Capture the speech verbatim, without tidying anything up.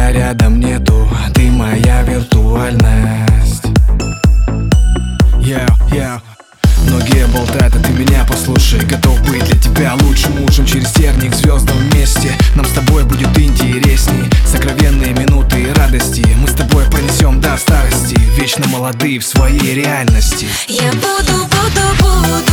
тебя рядом нету, ты моя виртуальность. Yeah, yeah. Многие болтают, а ты меня послушай. Готов быть для тебя лучшим мужем, через тернии к звездам вместе. Нам с тобой будет интересней, сокровенные минуты и радости мы с тобой пронесем до старости, вечно молодые в своей реальности. Я буду, буду, буду